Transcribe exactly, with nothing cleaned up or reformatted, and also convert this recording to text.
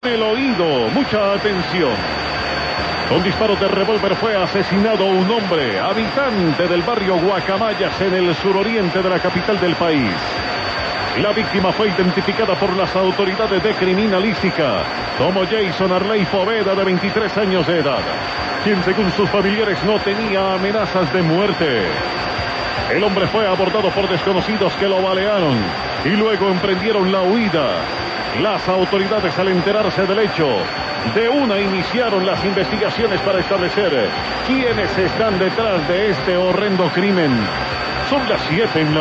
El oído, mucha atención. Con disparo de revólver fue asesinado un hombre, habitante del barrio Guacamayas en el suroriente de la capital del país. La víctima fue identificada por las autoridades de criminalística como Jason Arley Poveda, de veintitrés años de edad, quien según sus familiares no tenía amenazas de muerte. El hombre fue abordado por desconocidos que lo balearon y luego emprendieron la huida. Las autoridades, al enterarse del hecho, de una iniciaron las investigaciones para establecer quiénes están detrás de este horrendo crimen. Son las siete en la